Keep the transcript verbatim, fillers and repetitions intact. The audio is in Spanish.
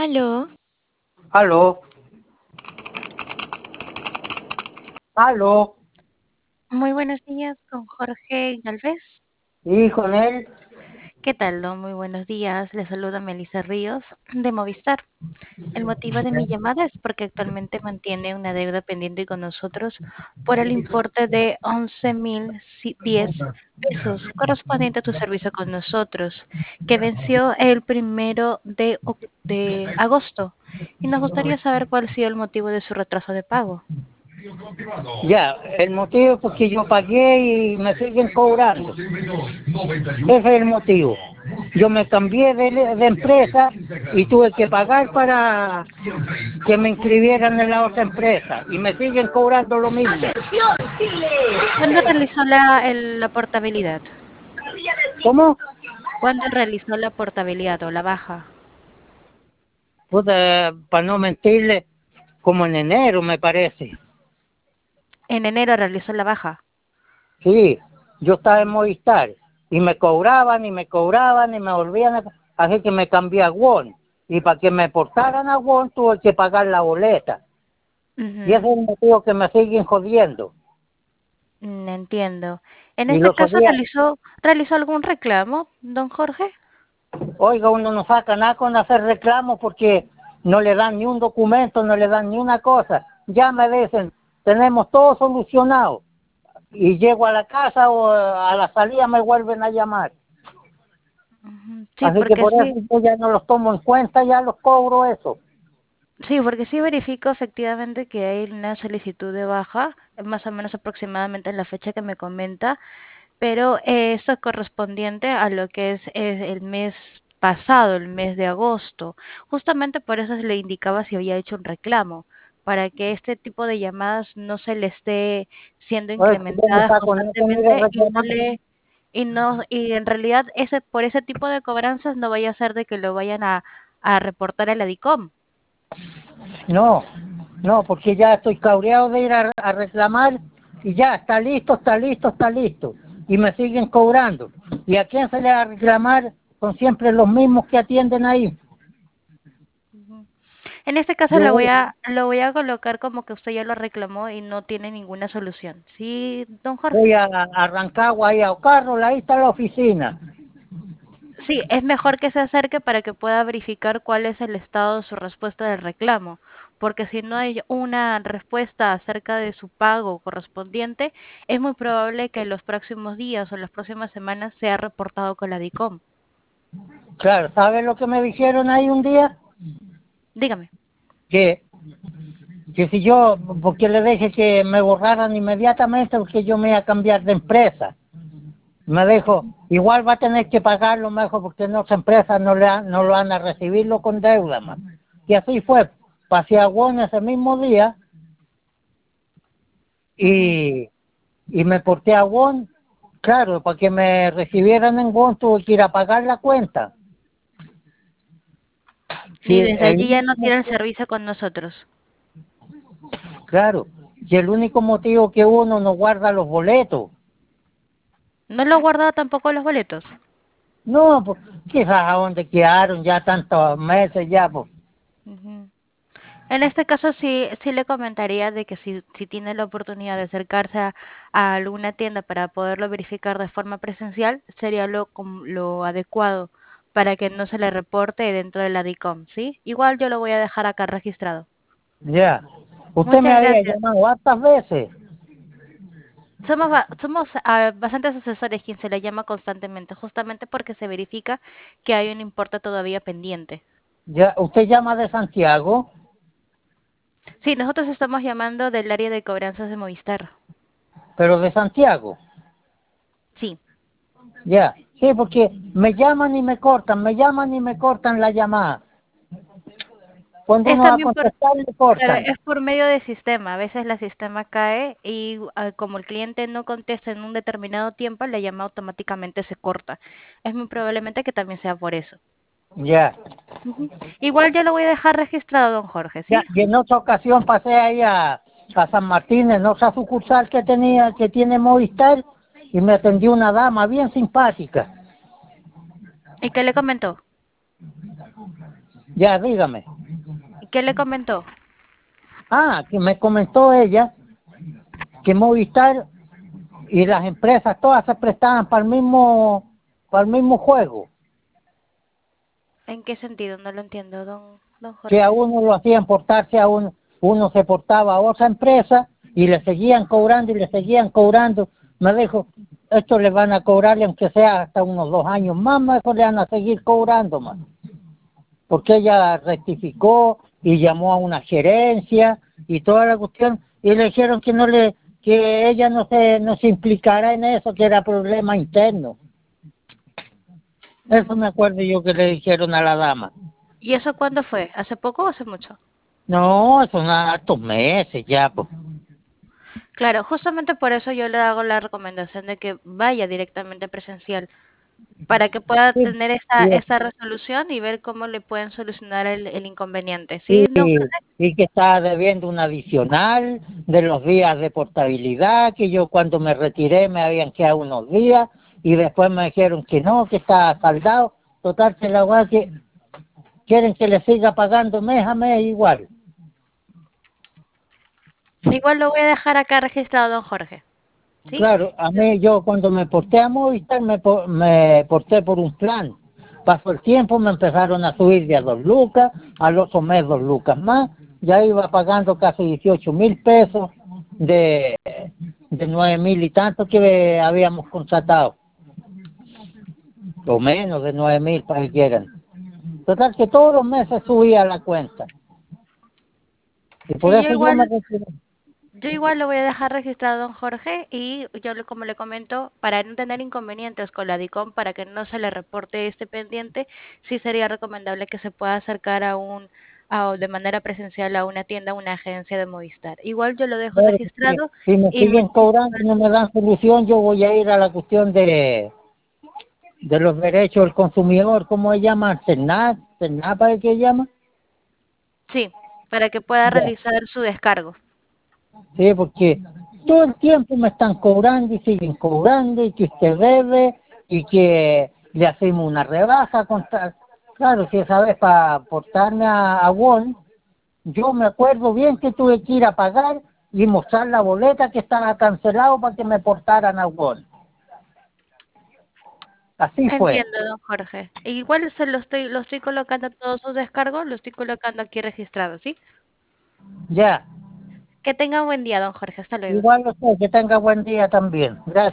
Aló, Aló, aló, muy buenos días con Jorge Galvez. y con él, ¿Qué tal, don? Muy buenos días. Le saluda Melissa Ríos de Movistar. El motivo de mi llamada es porque actualmente mantiene una deuda pendiente con nosotros por el importe de once mil diez pesos correspondiente a tu servicio con nosotros, que venció el primero de, oc- de agosto. Y nos gustaría saber cuál ha sido el motivo de su retraso de pago. ya, el motivo es porque yo pagué y me siguen cobrando. Ese es el motivo. Yo me cambié de, de empresa y tuve que pagar para que me inscribieran en la otra empresa y me siguen cobrando lo mismo. ¿Cuándo realizó la, el- la portabilidad? ¿Cómo? ¿Cuándo realizó la portabilidad o la baja? Pues, eh, para no mentirle, como en enero me parece. En enero realizó la baja. Sí, yo estaba en Movistar y me cobraban y me cobraban y me volvían a... Así que me cambié a Won. Y para que me portaran a Won tuve que pagar la boleta. Y ese Ujú, es el motivo que me siguen jodiendo. mm, entiendo. En Y este los caso, días, ¿realizó, realizó algún reclamo, don Jorge? oiga, uno no saca nada con hacer reclamos porque no le dan ni un documento, no le dan ni una cosa. Ya me dicen, tenemos todo solucionado. Y llego a la casa o a la salida me vuelven a llamar. Ujú, sí, Así que porque por eso sí, yo ya no los tomo en cuenta, ya los cobro eso. sí, porque sí verifico efectivamente que hay una solicitud de baja, más o menos aproximadamente en la fecha que me comenta, pero eh, esto es correspondiente a lo que es, eh, el mes pasado, el mes de agosto. Justamente por eso se le indicaba si había hecho un reclamo, para que este tipo de llamadas no se le esté siendo Oye, yo no incrementadas saco nada conmigo constantemente y no reclamar. le y no y en realidad ese por ese tipo de cobranzas no vaya a ser de que lo vayan a, a reportar a la DICOM. No, no, porque ya estoy cabreado de ir a, a reclamar y ya, está listo, está listo, está listo. Y me siguen cobrando. ¿Y a quién se le va a reclamar? Son siempre los mismos que atienden ahí. Ujú. En este caso lo voy Yo a lo voy a colocar como que usted ya lo reclamó y no tiene ninguna solución. ¿Sí, don Jorge? voy a, a Rancagua ahí a Carlos, ahí está la oficina. Sí, es mejor que se acerque para que pueda verificar cuál es el estado de su respuesta del reclamo, porque si no hay una respuesta acerca de su pago correspondiente, es muy probable que en los próximos días o las próximas semanas sea reportado con la DICOM. Claro, ¿sabes lo que me dijeron ahí un día? Dígame. Que, que si yo, porque le dije que me borraran inmediatamente porque yo me iba a cambiar de empresa. Me dijo, igual va a tener que pagarlo mejor porque en otras empresas no, le han- no lo van a recibirlo con deuda más. Y así fue. Pasé a Won ese mismo día Ujú. y, y me porté a Won. Claro, para que me recibieran en Won tuve que ir a pagar la cuenta. Sí, Y desde el allí ya no único tiene el motivo- servicio con nosotros. claro, y el único motivo que uno no guarda los boletos. ¿No lo ha guardado tampoco los boletos? No, pues quizás a dónde quedaron ya tantos meses ya, pues. Ujú. En este caso sí, sí le comentaría de que si, si tiene la oportunidad de acercarse a, a alguna tienda para poderlo verificar de forma presencial, sería lo, com- lo adecuado para que no se le reporte dentro de la DICOM, ¿sí? Igual yo lo voy a dejar acá registrado. Ya. Usted me Muchas había gracias. llamado hartas veces. Somos, ba- somos ah, bastantes asesores quien se le llama constantemente, justamente porque se verifica que hay un importe todavía pendiente. Ya, usted llama de Santiago, Sí, nosotros estamos llamando del área de cobranzas de Movistar. pero de Santiago. Sí. Ya. Sí, porque me llaman y me cortan, me llaman y me cortan la llamada. Cuando Es uno va a también por, contestar, le claro, cortan. es por medio de sistema. A veces la sistema cae y ah, como el cliente no contesta en un determinado tiempo, la llamada automáticamente se corta. Es muy probablemente que también sea por eso. Ya. Ujú. Igual yo lo voy a dejar registrado, don Jorge, Ya. ¿sí? Y en otra ocasión pasé ahí a, a San Martín, en otra sucursal que tenía, que tiene Movistar, y me atendió una dama bien simpática. ¿Y qué le comentó? Ya, dígame. ¿Qué le comentó? Ah, que me comentó ella que Movistar y las empresas todas se prestaban para el mismo, para el mismo juego, ¿En qué sentido? No lo entiendo, don, don que a Jorge. uno lo hacían portarse a uno, uno se portaba a otra empresa y le seguían cobrando y le seguían cobrando. Me dijo, esto le van a cobrarle aunque sea hasta unos dos años más, mejor le van a seguir cobrando más. Porque ella rectificó y llamó a una gerencia y toda la cuestión y le dijeron que no le que ella no se no se implicara en eso, que era problema interno. Eso me acuerdo yo que le dijeron a la dama. ¿Y eso cuándo fue? ¿Hace poco o hace mucho? No, son hartos meses ya, pues. Claro, justamente por eso yo le hago la recomendación de que vaya directamente presencial, para que pueda Sí, tener esta, y, esta resolución y ver cómo le pueden solucionar el, el inconveniente. ¿Sí, don y, Jorge? y que estaba debiendo un adicional de los días de portabilidad, que yo cuando me retiré me habían quedado unos días y después me dijeron que no, que estaba saldado. Total, que la verdad que quieren que le siga pagando mes a mes igual. Igual lo voy a dejar acá registrado, don Jorge. ¿Sí? Claro, a mí yo cuando me porté a Movistar me, po- me porté por un plan. Pasó el tiempo, me empezaron a subir de a dos lucas, al otro mes dos lucas más, ya iba pagando casi dieciocho mil pesos de, de nueve mil y tanto que habíamos contratado, o menos de nueve mil para que quieran. Total que todos los meses subía la cuenta, y por Sí, yo eso yo me igual, retiré. yo igual lo voy a dejar registrado, don Jorge, y yo le- como le comento, para no tener inconvenientes con la DICOM, para que no se le reporte este pendiente, sí sería recomendable que se pueda acercar a un, a- de manera presencial a una tienda, a una agencia de Movistar. Igual yo lo dejo Claro, porque registrado si me y siguen muchísimas cobrando y no me dan solución, yo voy a ir a la cuestión de, de los derechos del consumidor, ¿cómo se llama? CENAP, CENAP, ¿para qué llama? sí, para que pueda Ya. realizar su descargo. Sí, porque todo el tiempo me están cobrando y siguen cobrando y que usted debe y que le hacemos una rebaja. Contra... Claro, si esa vez para aportarme a, a Wall, yo me acuerdo bien que tuve que ir a pagar y mostrar la boleta que estaba cancelado para que me portaran a Wall. Así fue. Entiendo, don Jorge. E igual se lo estoy, lo estoy colocando todos sus descargos, lo estoy colocando aquí registrado, ¿sí? Ya. Que tenga un buen día, don Jorge. Hasta luego. Igual usted, que tenga buen día también. Gracias.